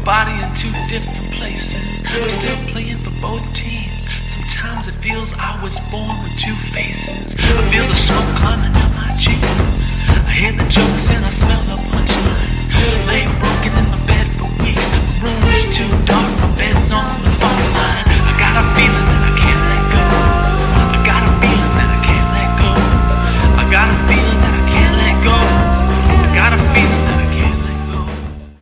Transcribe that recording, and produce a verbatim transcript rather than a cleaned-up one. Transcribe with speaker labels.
Speaker 1: body in two different places. I'm still playing for both teams. Sometimes it feels I was born with two faces. I feel the smoke climbing down my cheek. I hear the jokes and I smell the punchline.